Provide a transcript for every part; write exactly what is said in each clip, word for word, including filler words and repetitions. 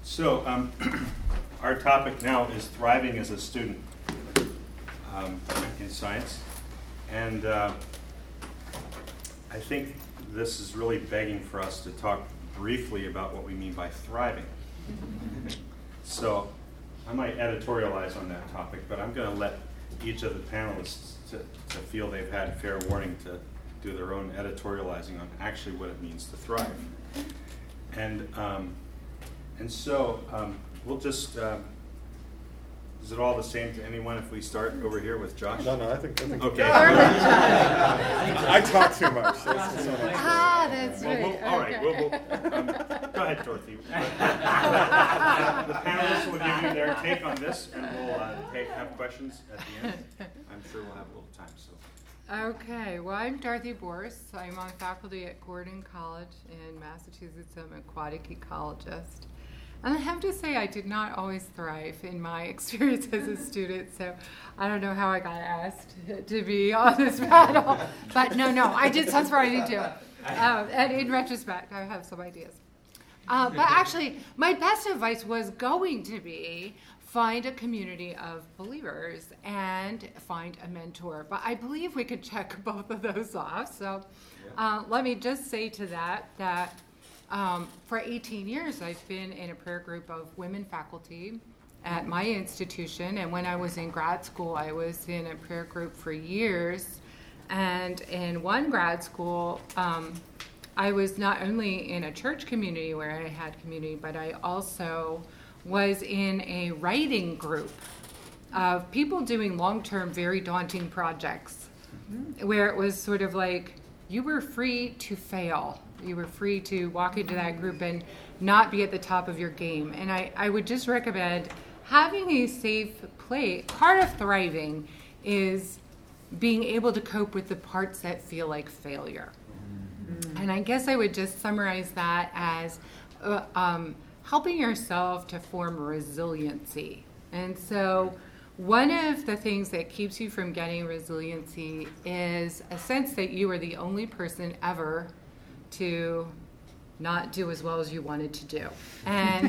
So um, our topic now is thriving as a student um, in science. And uh, I think this is really begging for us to talk briefly about what we mean by thriving. So I might editorialize on that topic, but I'm going to let each of the panelists to, to feel they've had fair warning to do their own editorializing on actually what it means to thrive. And um, and so um, we'll just, uh, is it all the same to anyone if we start over here with Josh? No, no, I think, I think. Okay. I talk too much. So it's, it's not Ah, that's Well, right. we'll, all right, Okay. we'll, we'll, um, go ahead, Dorothy. The panelists will give you their take on this, and we'll uh, take, have questions at the end. I'm sure we'll have a little time. So. Okay, well, I'm Dorothy Boris. I'm on faculty at Gordon College in Massachusetts. I'm an aquatic ecologist. And I have to say, I did not always thrive in my experience as a student, so I don't know how I got asked to be on this panel. But no, no, I did some surprising too. Um, and in retrospect, I have some ideas. Uh, but actually, my best advice was going to be find a community of believers and find a mentor. But I believe we could check both of those off. So uh, let me just say to that that um, for eighteen years, I've been in a prayer group of women faculty at my institution. And when I was in grad school, I was in a prayer group for years. And in one grad school, um, I was not only in a church community where I had community, but I also was in a writing group of people doing long-term, very daunting projects, mm-hmm. where it was sort of like you were free to fail. You were free to walk into that group and not be at the top of your game. And I, I would just recommend having a safe place. Part of thriving is being able to cope with the parts that feel like failure. Mm-hmm. And I guess I would just summarize that as uh, um, helping yourself to form resiliency. And so one of the things that keeps you from getting resiliency is a sense that you are the only person ever to not do as well as you wanted to do. And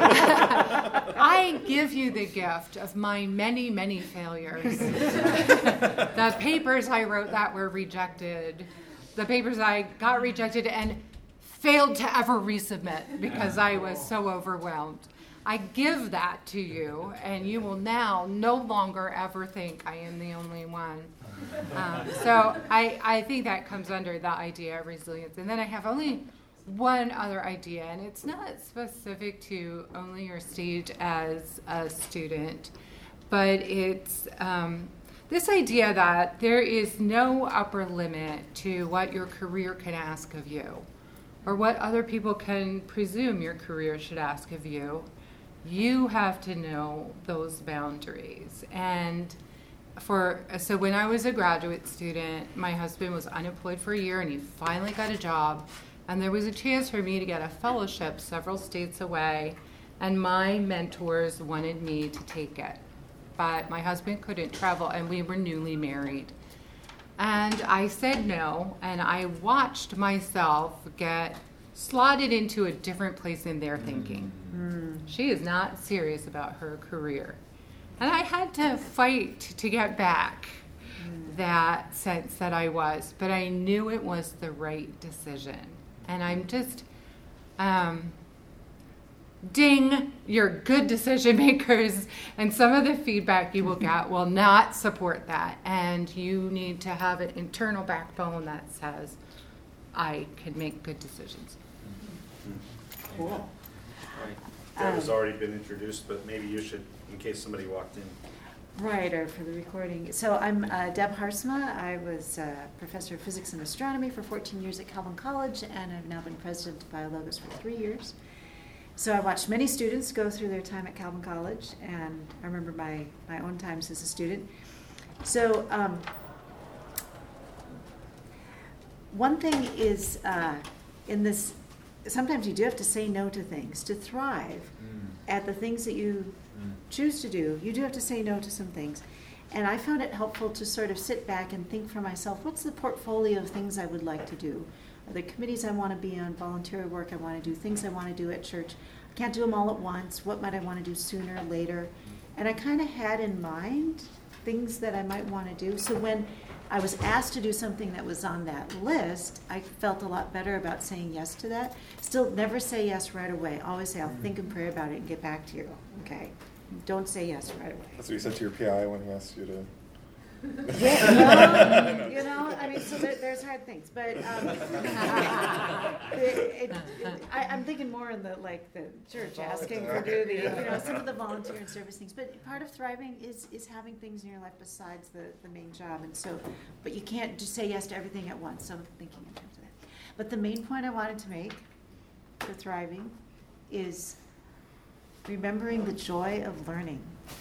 I give you the gift of my many, many failures. The papers I wrote that were rejected, the papers I got rejected and failed to ever resubmit because I was so overwhelmed. I give that to you, and you will now no longer ever think I am the only one. Um, so I, I think that comes under the idea of resilience. And then I have only one other idea, and it's not specific to only your stage as a student, but it's um, this idea that there is no upper limit to what your career can ask of you, or what other people can presume your career should ask of you. You have to know those boundaries. And for so when I was a graduate student, my husband was unemployed for a year, and he finally got a job. And there was a chance for me to get a fellowship several states away, and my mentors wanted me to take it. But my husband couldn't travel, and we were newly married. And I said no, and I watched myself get slotted into a different place in their thinking. Mm. She is not serious about her career. And I had to fight to get back mm. that sense that I was, but I knew it was the right decision. And I'm just, um, ding, you're good decision makers, and some of the feedback you will get will not support that. And you need to have an internal backbone that says, I can make good decisions. Cool. All right. That has already been introduced, but maybe you should, in case somebody walked in. Right, or for the recording. So I'm uh, Deb Harsma. I was a professor of physics and astronomy for fourteen years at Calvin College, and I've now been president of BioLogos for three years. So I watched many students go through their time at Calvin College, and I remember my, my own times as a student. So um, one thing is uh, in this, sometimes you do have to say no to things. To thrive mm. at the things that you mm. choose to do, you do have to say no to some things. And I found it helpful to sort of sit back and think for myself, what's the portfolio of things I would like to do? Are there committees I want to be on, voluntary work I want to do, things I want to do at church? can't do them all at once. What might I want to do sooner, later? And I kind of had in mind things that I might want to do. So when I was asked to do something that was on that list, I felt a lot better about saying yes to that. Still, never say yes right away. Always say, I'll think and pray about it and get back to you, okay? Don't say yes right away. That's what you said to your P I when he asked you to. Yeah, well, you know, I mean, so there, there's hard things, but um, it, it, it, I, I'm thinking more in the, like, the church asking for do the, you know, some of the volunteer and service things. But part of thriving is, is having things in your life besides the, the main job. And so, but you can't just say yes to everything at once. So I'm thinking in terms of that. But the main point I wanted to make for thriving is remembering the joy of learning.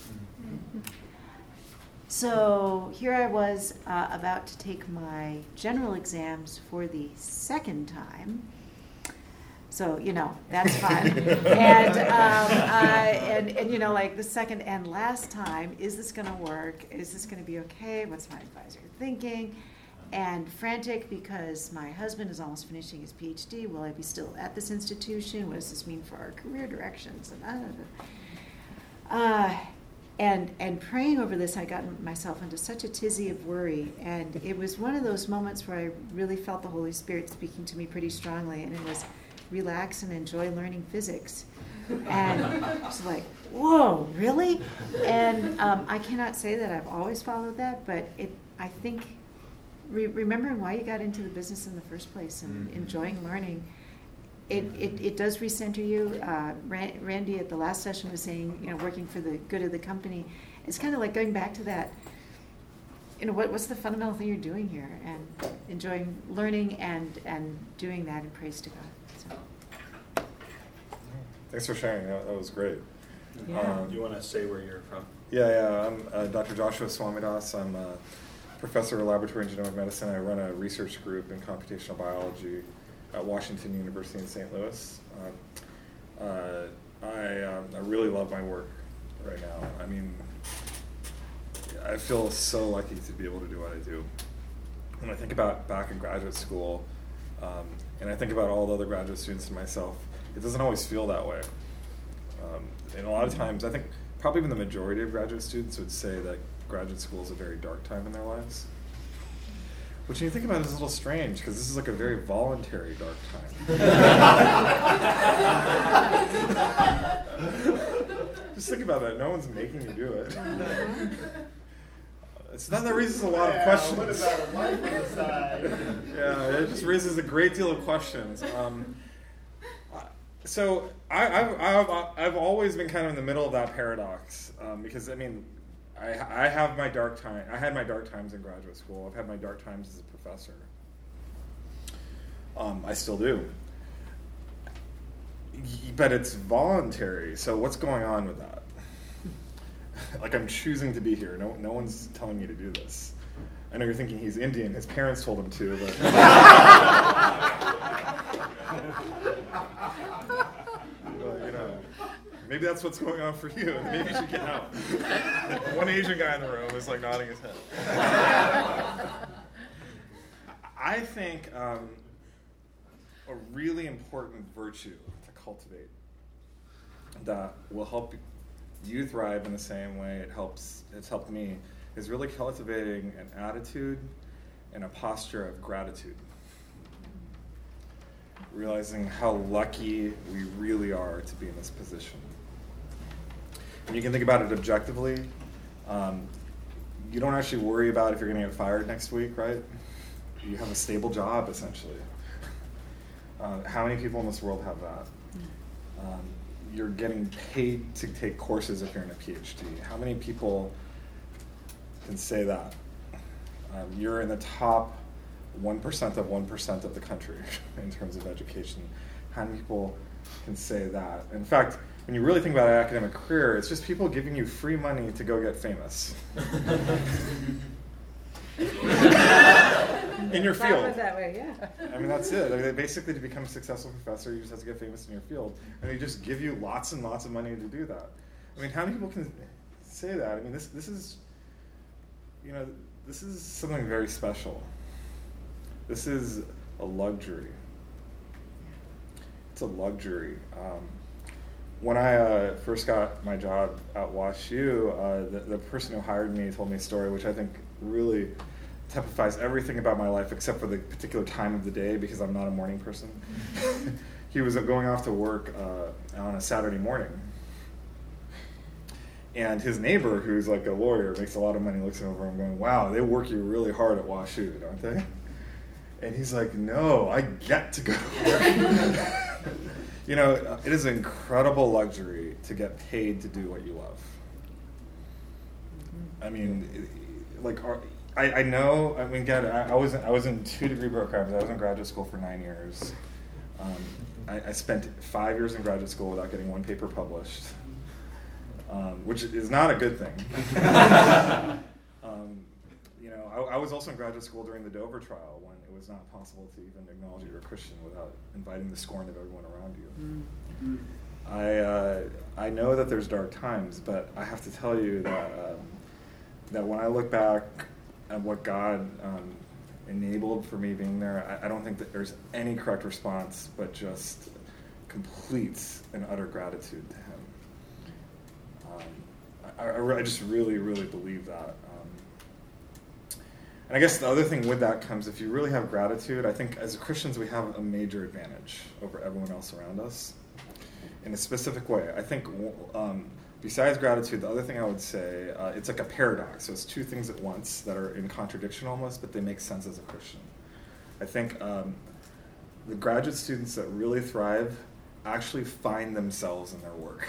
So here I was uh, about to take my general exams for the second time. So, you know, that's fun. and, um, uh, and, and, you know, like the second and last time, is this going to work? Is this going to be okay? What's my advisor thinking? And frantic because my husband is almost finishing his P H D. Will I be still at this institution? What does this mean for our career directions? And I don't know. Uh, And and praying over this, I got myself into such a tizzy of worry. And it was one of those moments where I really felt the Holy Spirit speaking to me pretty strongly. And it was relax and enjoy learning physics. And I was like, whoa, really? And um, I cannot say that I've always followed that, but it I think re- remembering why you got into the business in the first place and mm-hmm. enjoying learning, It, it it does recenter you. Uh, Randy at the last session was saying, you know, working for the good of the company. It's kind of like going back to that, you know, what what's the fundamental thing you're doing here? And enjoying learning and, and doing that in praise to God. So. Thanks for sharing. That, that was great. Yeah. Um, Do you want to say where you're from? Yeah, yeah. I'm uh, Doctor Joshua Swamidas. I'm a professor of laboratory and genomic medicine. I run a research group in computational biology at Washington University in Saint Louis. Um, uh, I, um, I really love my work right now. I mean, I feel so lucky to be able to do what I do. When I think about back in graduate school, um, and I think about all the other graduate students and myself, it doesn't always feel that way. Um, and a lot of times, I think probably even the majority of graduate students would say that graduate school is a very dark time in their lives. Which, when you think about it, is a little strange, because this is like a very voluntary dark time. Just think about that. No one's making you do it. It's not that raises a lot of questions. What about a life on the side? Yeah, it just raises a great deal of questions. Um, so I, I've, I've, I've always been kind of in the middle of that paradox, um, because, I mean, I, I have my dark time. I had my dark times in graduate school. I've had my dark times as a professor. Um, I still do. But it's voluntary. So what's going on with that? Like, I'm choosing to be here. No, no one's telling me to do this. I know you're thinking he's Indian. His parents told him to, but. But, you know. Maybe that's what's going on for you. Maybe you should get out. One Asian guy in the room is like nodding his head. I think um, a really important virtue to cultivate that will help you thrive in the same way it helps it's helped me is really cultivating an attitude and a posture of gratitude. Realizing how lucky we really are to be in this position. And you can think about it objectively. Um, you don't actually worry about if you're going to get fired next week, right? You have a stable job, essentially. Uh, how many people in this world have that? Um, you're getting paid to take courses if you're in a P H D. How many people can say that? Um, you're in the top one percent of one percent of the country in terms of education. How many people can say that? In fact, when you really think about an academic career, it's just people giving you free money to go get famous. In your field. That, that way, yeah. I mean, that's it. I mean, basically, to become a successful professor, you just have to get famous in your field. And they just give you lots and lots of money to do that. I mean, how many people can say that? I mean, this this is, you know, this is something very special. This is a luxury. It's a luxury. Um, when I uh, first got my job at WashU, uh, the, the person who hired me told me a story which I think really typifies everything about my life except for the particular time of the day, because I'm not a morning person. He was going off to work uh, on a Saturday morning. And his neighbor, who's like a lawyer, makes a lot of money, looks over him going, wow, they work you really hard at WashU, don't they? And he's like, no, I get to go to work. You know, it is an incredible luxury to get paid to do what you love. I mean, it, like, our, I, I know, I mean, again, I, I, was, I was in two degree programs. I was in graduate school for nine years. Um, I, I spent five years in graduate school without getting one paper published, um, which is not a good thing. um, you know, I, I was also in graduate school during the Dover trial when it was not possible to even acknowledge that you're a Christian without inviting the scorn of everyone around you. Mm-hmm. I uh, I know that there's dark times, but I have to tell you that um, that when I look back at what God um, enabled for me being there, I, I don't think that there's any correct response, but just complete and utter gratitude to Him. Um, I, I, I just really, really believe that. Um, and I guess the other thing with that comes, if you really have gratitude, I think as Christians we have a major advantage over everyone else around us in a specific way. I think um, besides gratitude, the other thing I would say, uh, it's like a paradox. So it's two things at once that are in contradiction almost, but they make sense as a Christian. I think um, the graduate students that really thrive actually find themselves in their work.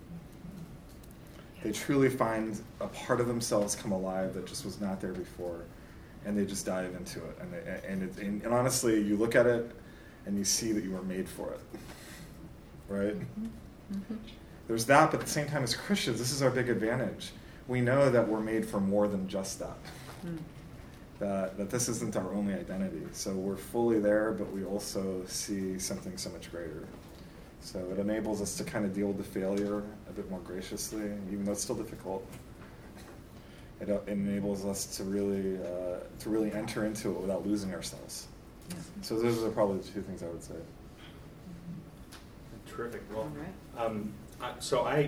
They truly find a part of themselves come alive that just was not there before, and they just dive into it. And, they, and, it, and, and honestly, you look at it and you see that you were made for it, right? Mm-hmm. Mm-hmm. There's that, but at the same time, as Christians, this is our big advantage. We know that we're made for more than just that. Mm. That that this isn't our only identity. So we're fully there, but we also see something so much greater. So it enables us to kind of deal with the failure a bit more graciously, even though it's still difficult. It, uh, it enables us to really uh, to really enter into it without losing ourselves. Yeah. So those are probably the two things I would say. Terrific. Well, um, I, so I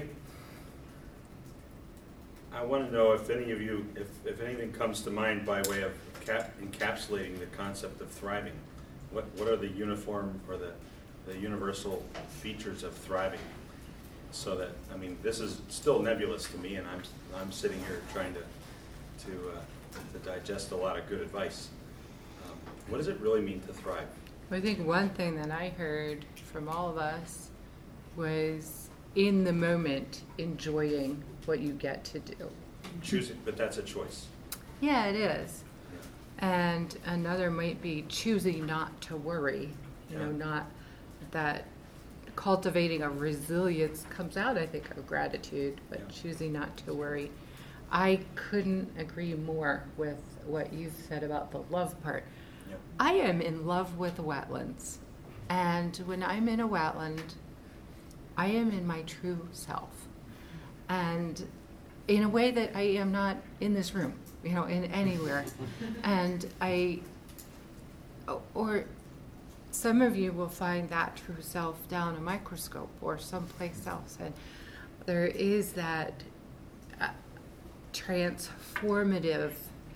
I want to know if any of you, if, if anything comes to mind by way of cap, encapsulating the concept of thriving. What what are the uniform or the the universal features of thriving? So that, I mean, this is still nebulous to me, and I'm I'm sitting here trying to to uh, to digest a lot of good advice. Um, what does it really mean to thrive? I think one thing that I heard from all of us was in the moment enjoying what you get to do. Choosing, but that's a choice. Yeah, it is. Yeah. And another might be choosing not to worry. You yeah. know, not that cultivating a resilience comes out, I think, of gratitude, but yeah. choosing not to worry. I couldn't agree more with what you said about the love part. Yep. I am in love with wetlands. And when I'm in a wetland, I am in my true self. And in a way that I am not in this room, you know, in anywhere. And I, or some of you will find that true self down a microscope or someplace else. And there is that uh, transformative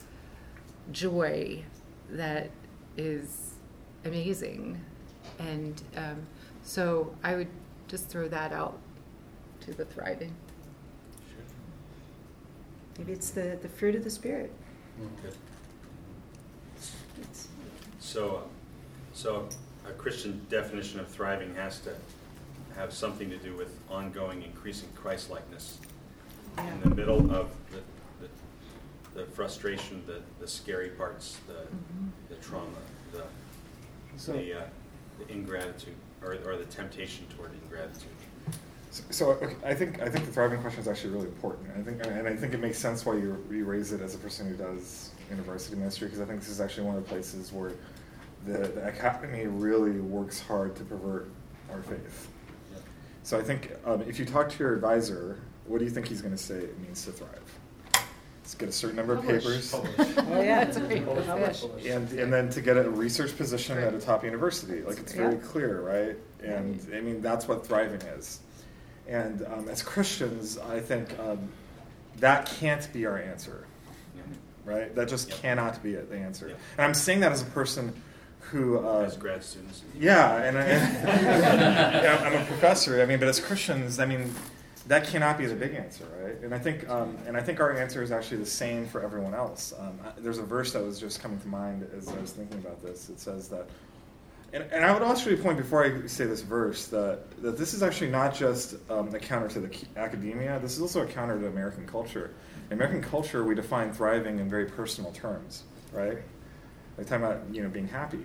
joy that is amazing. And um, so I would just throw that out to the thriving. Sure. Maybe it's the, the fruit of the Spirit. Okay. So, so a Christian definition of thriving has to have something to do with ongoing, increasing Christ-likeness yeah. in the middle of the, the, the frustration, the, the scary parts, the, mm-hmm. the trauma, the, so, the, uh, the ingratitude, or, or the temptation toward ingratitude. So, so okay, I think I think the thriving question is actually really important. I think, and I think it makes sense why you, you raise it as a person who does university ministry, because I think this is actually one of the places where the, the academy really works hard to pervert our faith. Yep. So I think um, if you talk to your advisor, what do you think he's going to say it means to thrive? Let's get a certain number Publish. of papers. Publish. Oh yeah, that's great. Publish. And and then to get a research position right. at a top university. Like, it's very yeah. clear, right? And right. I mean, that's what thriving is. And um, as Christians, I think um, that can't be our answer, Yeah. right? That just Yeah. cannot be it, the answer. Yeah. And I'm saying that as a person who... Uh, As grad students. Yeah, and I, yeah, I'm a professor. I mean, but as Christians, I mean, that cannot be the big answer, right? And I think, um, and I think our answer is actually the same for everyone else. Um, I, there's a verse that was just coming to mind as I was thinking about this. It says that, and, and I would actually point before I say this verse that that this is actually not just um, a counter to the academia. This is also a counter to American culture. In American culture, we define thriving in very personal terms, right? Like talking about you know being happy.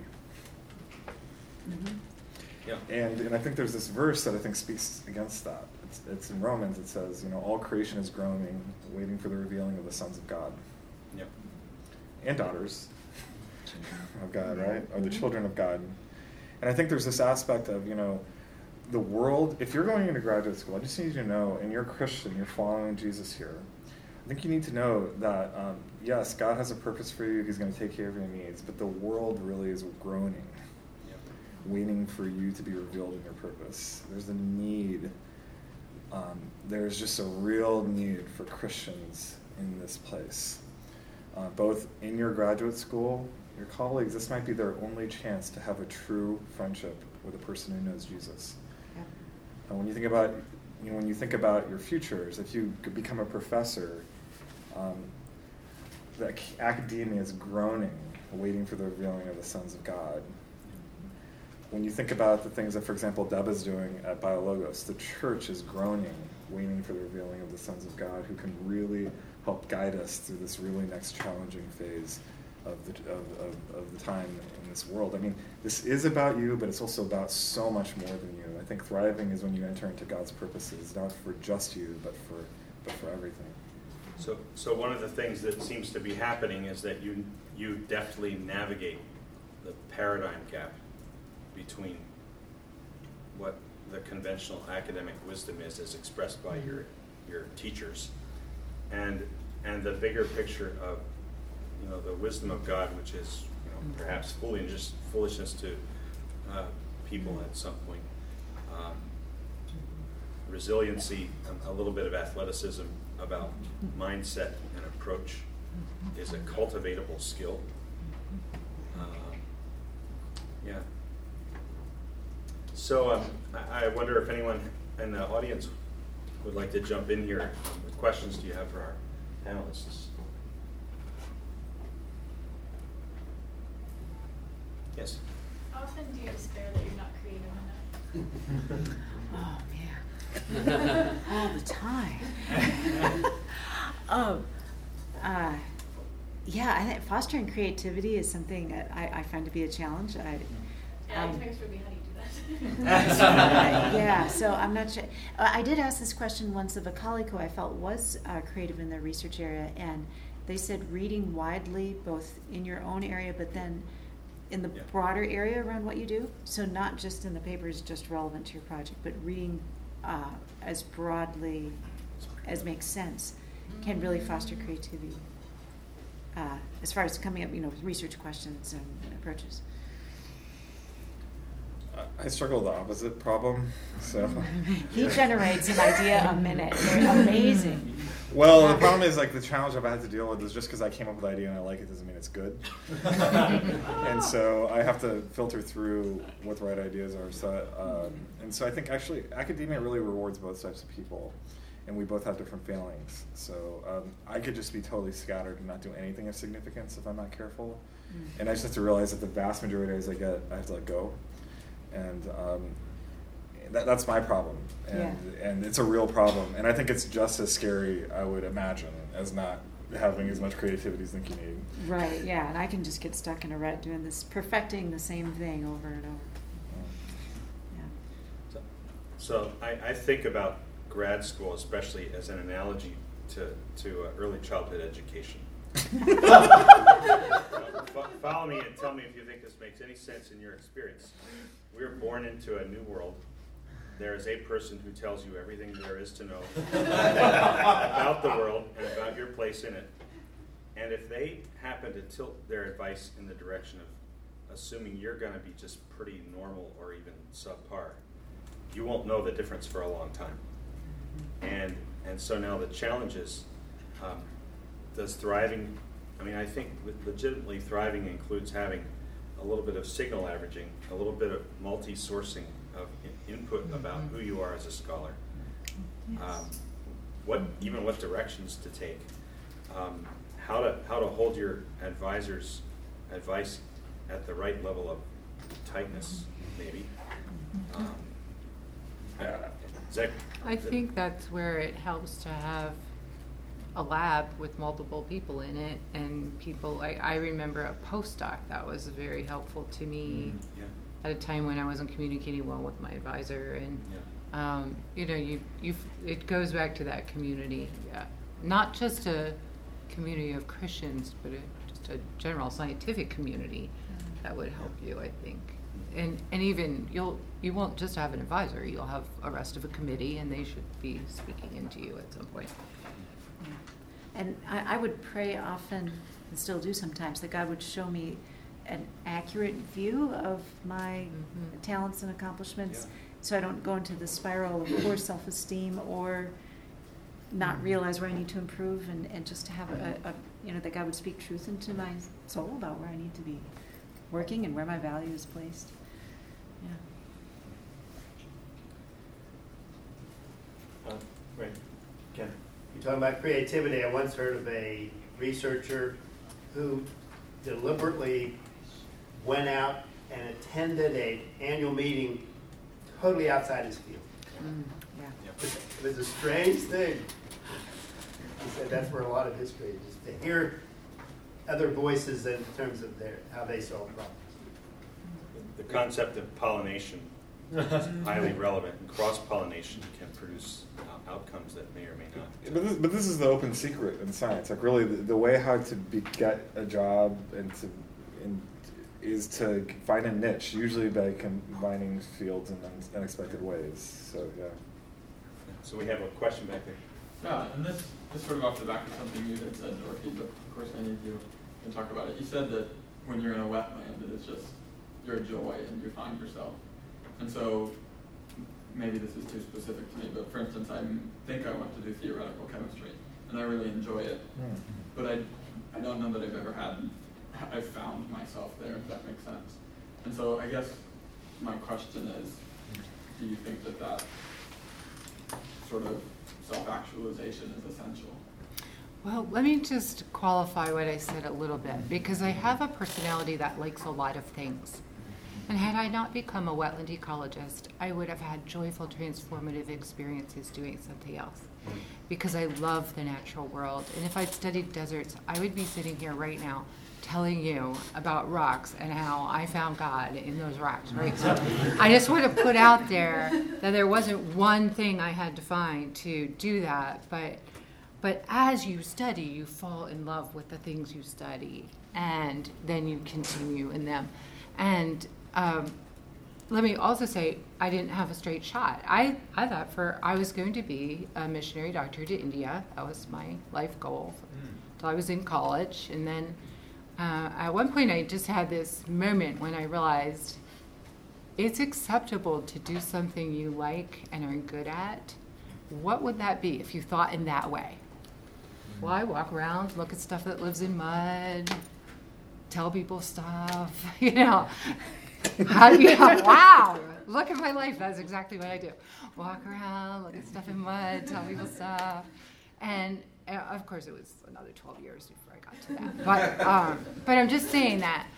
Mhm. Yeah. And and I think there's this verse that I think speaks against that. It's, it's in Romans. It says, you know, all creation is groaning, waiting for the revealing of the sons of God. Yep. And daughters of God, right? Or the children of God. And I think there's this aspect of, you know, the world, if you're going into graduate school, I just need you to know, and you're a Christian, you're following Jesus here, I think you need to know that, um, yes, God has a purpose for you, he's going to take care of your needs, but the world really is groaning, Yep. waiting for you to be revealed in your purpose. There's a need. Um, there's just a real need for Christians in this place. Uh, both in your graduate school, your colleagues, this might be their only chance to have a true friendship with a person who knows Jesus. Yeah. And when you think about, you know, when you think about your futures, if you could become a professor, um, the ac- academia is groaning, waiting for the revealing of the sons of God. When you think about the things that, for example, Deb is doing at BioLogos, the church is groaning, waiting for the revealing of the sons of God who can really help guide us through this really next challenging phase of the, of, of, of the time in this world. I mean, this is about you, but it's also about so much more than you. I think thriving is when you enter into God's purposes, not for just you, but for but for everything. So, so one of the things that seems to be happening is that you you deftly navigate the paradigm gap between what the conventional academic wisdom is, as expressed by your your teachers, and and the bigger picture of you know the wisdom of God, which is you know perhaps fully and just foolishness to uh, people at some point. Um, resiliency, a, a little bit of athleticism about mindset and approach is a cultivatable skill. Um, yeah. So um, I, I wonder if anyone in the audience would like to jump in here. What questions do you have for our panelists? Yes? How often do you despair that you're not creative enough? Oh, man. All the time. um, uh, yeah, I think fostering creativity is something that I, I find to be a challenge. I, Yeah, um, um, thanks for being how do you do that? yeah, so I'm not sure. Uh, I did ask this question once of a colleague who I felt was uh, creative in their research area, and they said reading widely, both in your own area, but then in the Yeah. broader area around what you do. So not just in the papers just relevant to your project, but reading uh, as broadly as makes sense can really foster creativity uh, as far as coming up, you know, with research questions and approaches. I struggle with the opposite problem. So He generates an idea a minute. They're amazing. Well, the problem is like the challenge I've had to deal with is just because I came up with the idea and I like it doesn't mean it's good. And so I have to filter through what the right ideas are. So um, and so I think actually academia really rewards both types of people, and we both have different failings. So um, I could just be totally scattered and not do anything of significance if I'm not careful. Mm. And I just have to realize that the vast majority of ideas I get, I have to let go. And um, that, that's my problem, and Yeah. and it's a real problem. And I think it's just as scary, I would imagine, as not having as much creativity as you think you need. Right, yeah, and I can just get stuck in a rut doing this, perfecting the same thing over and over. Yeah. So, so I, I think about grad school, especially as an analogy to, to uh, early childhood education. Fo- Follow me and tell me if you think this makes any sense in your experience. We're born into a new world. There is a person who tells you everything there is to know about the world and about your place in it. And if they happen to tilt their advice in the direction of assuming you're going to be just pretty normal or even subpar, you won't know the difference for a long time. and so now the challenge is, um, does thriving, I mean, I think legitimately thriving includes having a little bit of signal averaging, a little bit of multi-sourcing of in- input about who you are as a scholar. Yes. Um, what, even what directions to take, um, how to how to hold your advisor's advice at the right level of tightness, maybe. Um, Yeah. is that, I think that's where it helps to have a lab with multiple people in it, and people, I, I remember a postdoc that was very helpful to me yeah, at a time when I wasn't communicating well with my advisor, and yeah. um, you know, you you it goes back to that community, yeah. Not just a community of Christians, but a, just a general scientific community that would help you, I think. And and even you'll you won't just have an advisor, you'll have a rest of a committee, and they should be speaking into you at some point. Yeah. And I, I would pray often, and still do sometimes, that God would show me an accurate view of my Mhm. talents and accomplishments, Yeah. so I don't go into the spiral of poor self-esteem or not realize where I need to improve, and, and just to have a, a, you know, that God would speak truth into my soul about where I need to be working and where my value is placed. Yeah. Uh, right, Ken. You're talking about creativity. I once heard of a researcher who deliberately went out and attended an annual meeting totally outside his field. Mm, yeah. It was a strange thing. He said that's where a lot of his creativity is, to hear other voices in terms of their how they solve problems. The concept of pollination is highly relevant, and cross-pollination can produce uh, outcomes that may or may not. But this, but this is the open secret in science. Like really, the, the way how to be, get a job and to and is to find a niche, usually by combining fields in un- unexpected ways. So yeah. So we have a question back there. Yeah, and this is sort of off the back of something you had said, Dorothy, but of course any of you can talk about it. You said that when you're in a wetland, it is just your joy and you find yourself. And so maybe this is too specific to me, but for instance, I think I want to do theoretical chemistry, and I really enjoy it. Mm. But I, I don't know that I've ever had, I've found myself there, if that makes sense. And so I guess my question is, do you think that that sort of self-actualization is essential? Well, let me just qualify what I said a little bit, because I have a personality that likes a lot of things. And had I not become a wetland ecologist, I would have had joyful, transformative experiences doing something else, because I love the natural world. And if I'd studied deserts, I would be sitting here right now telling you about rocks and how I found God in those rocks, right? So I just want to put out there that there wasn't one thing I had to find to do that, but but as you study, you fall in love with the things you study, and then you continue in them. And um, let me also say, I didn't have a straight shot. I, I thought for I was going to be a missionary doctor to India. That was my life goal until I was in college. And then uh, at one point, I just had this moment when I realized it's acceptable to do something you like and are good at. What would that be if you thought in that way? Well, I walk around, look at stuff that lives in mud, tell people stuff, you know. How do you, wow, look at my life. That's exactly what I do. Walk around, look at stuff in mud, tell people stuff. And uh, of course, it was another twelve years before I got to that. But, um, but I'm just saying that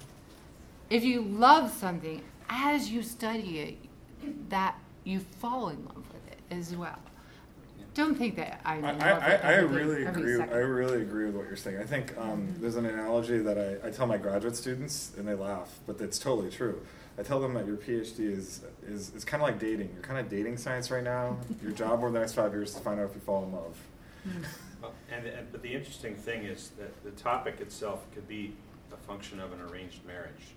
if you love something, as you study it, that you fall in love with it as well. Don't think that I'm I, in love I, with I everything really every agree. second. I really agree with what you're saying. I think um, there's an analogy that I, I tell my graduate students, and they laugh, but it's totally true. I tell them that your PhD is is, is kind of like dating. You're kind of dating science right now. Your job over the next five years is to find out if you fall in love. Well, and, and but the interesting thing is that the topic itself could be a function of an arranged marriage.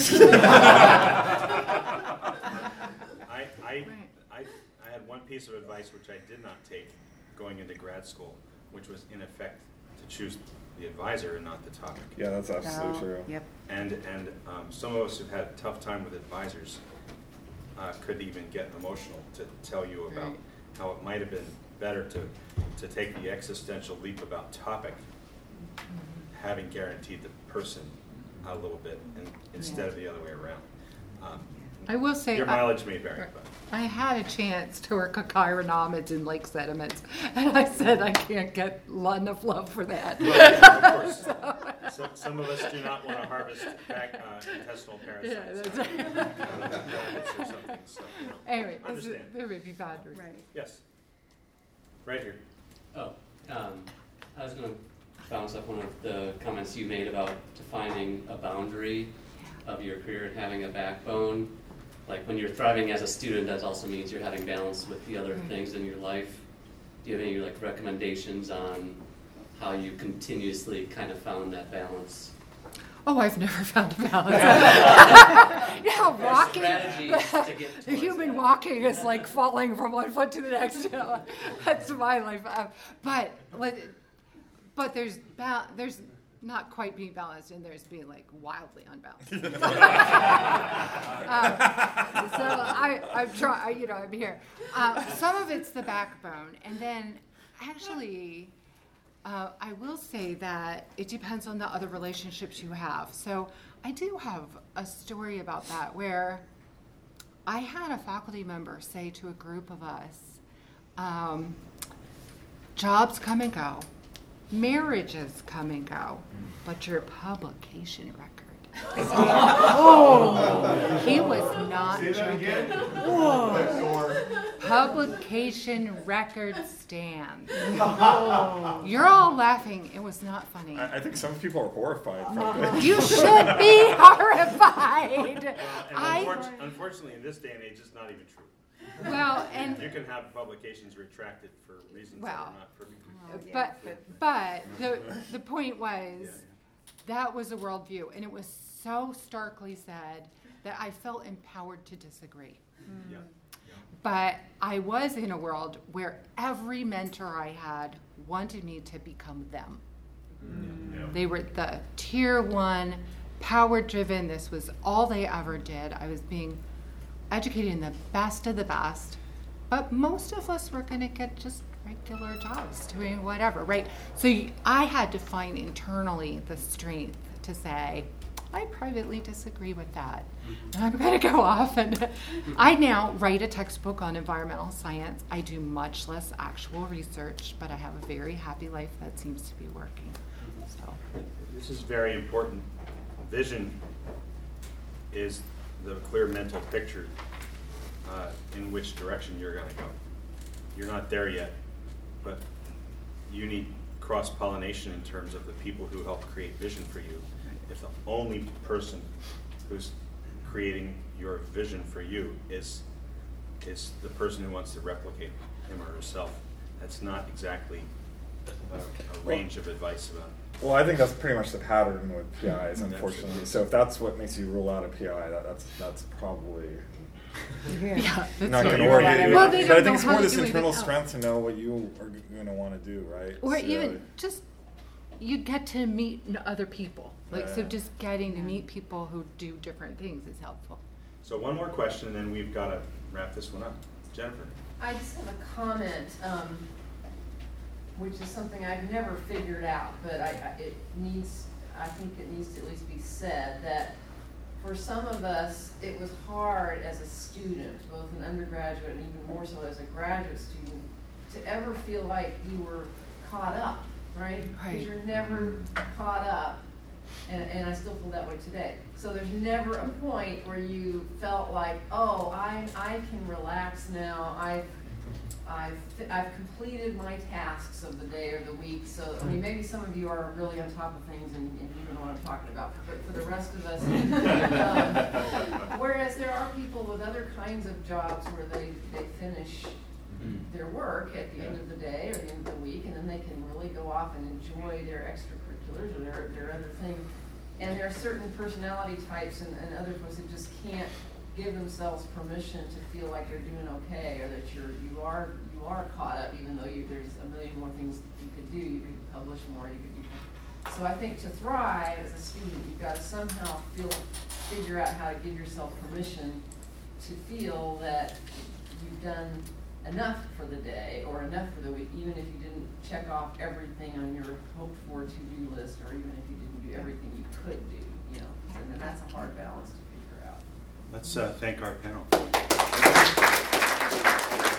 I, I, I, I had one piece of advice which I did not take going into grad school, which was in effect to choose the advisor and not the topic. Yeah, that's absolutely Oh, true. Yep. And and um, some of us who've had a tough time with advisors uh, could even get emotional to tell you about Right. how it might have been better to, to take the existential leap about topic, having guaranteed the person a little bit, and instead of the other way around. Um, I will say your I- mileage may vary, but. I had a chance to work with chironomids in lake sediments, and I said I can't get lo- enough love for that. Well, of course. So, some of us do not want to harvest back uh, intestinal Yeah, parasites. that's right. or something, so, you know. Anyway, this is, Understand. there may be boundaries. Right. Yes. Right here. Oh, um, I was going to bounce up one of the comments you made about defining a boundary of your career and having a backbone. Like when you're thriving as a student, that also means you're having balance with the other Right. things in your life. Do you have any like recommendations on how you continuously kind of found that balance? Oh, I've never found a balance. You know, There's walking, strategies to get the towards human that. walking is like falling from one foot to the next. You know, that's my life. Um, but what- but there's ba- there's not quite being balanced, and there's being like wildly unbalanced. um, so I I'm trying. You know, I'm here. Um, some of it's the backbone, and then actually. Uh, I will say that it depends on the other relationships you have. So I do have a story about that where I had a faculty member say to a group of us, um, jobs come and go, marriages come and go, but your publication record. Oh, he was not joking. Publication record stands. You're all laughing. It was not funny. I, I think some people are horrified. Frankly. You should be horrified. And I unfor- unfortunately, in this day and age, it's not even true. well, and You can have publications retracted for reasons that Well, are not perfectly Oh, clear. yeah. but but the the point was that was a worldview, and it was so starkly said that I felt empowered to disagree. Yeah. But I was in a world where every mentor I had wanted me to become them. Yeah. They were the tier one, power driven. This was all they ever did. I was being educated in the best of the best. But most of us were going to get just regular jobs doing whatever, right? So y- I had to find internally the strength to say, I privately disagree with that. And I'm going to go off and I now write a textbook on environmental science. I do much less actual research, but I have a very happy life that seems to be working. So, This is very important. Vision is the clear mental picture uh, in which direction you're going to go. You're not there yet, but you need cross-pollination in terms of the people who help create vision for you. If the only person who's creating your vision for you is is the person who wants to replicate him or herself, that's not exactly a, a range of advice about it. Well, I think that's pretty much the pattern with P Is, That's unfortunately. it. So if that's what makes you rule out a P I, that, that's that's probably yeah. that's not right. going to you work. wanna do- Well, they But I don't think it's know more how this to do internal anything strength to know what you are going to want to do, right? Or So- even just you get to meet n- other people. Like so, Yeah. just getting to meet people who do different things is helpful. So one more question, and then we've got to wrap this one up. Jennifer? I just have a comment, um, which is something I've never figured out, but I, I, it needs, I think it needs to at least be said, that for some of us, it was hard as a student, both an undergraduate and even more so as a graduate student, to ever feel like you were caught up, right? Right. Because you're never caught up, and, and I still feel that way today. So there's never a point where you felt like, oh, I, I can relax now, I've, I've, I've completed my tasks of the day or the week, so, I mean, maybe some of you are really on top of things and, and you know what I'm talking about, but for the rest of us, um, whereas there are people with other kinds of jobs where they, they finish their work at the end of the day or the end of the week, and then they can really go off and enjoy their extracurriculars or their, their other thing. And there are certain personality types and, and other folks that just can't give themselves permission to feel like they're doing okay, or that you're you are you are caught up, even though you, there's a million more things you could do. You could publish more. You could do. So I think to thrive as a student, you've got to somehow feel figure out how to give yourself permission to feel that you've done enough for the day or enough for the week, even if you didn't check off everything on your hoped for to-do list, or even if you didn't do everything you could do, you know, and then that's a hard balance to figure out. Let's uh, thank our panel.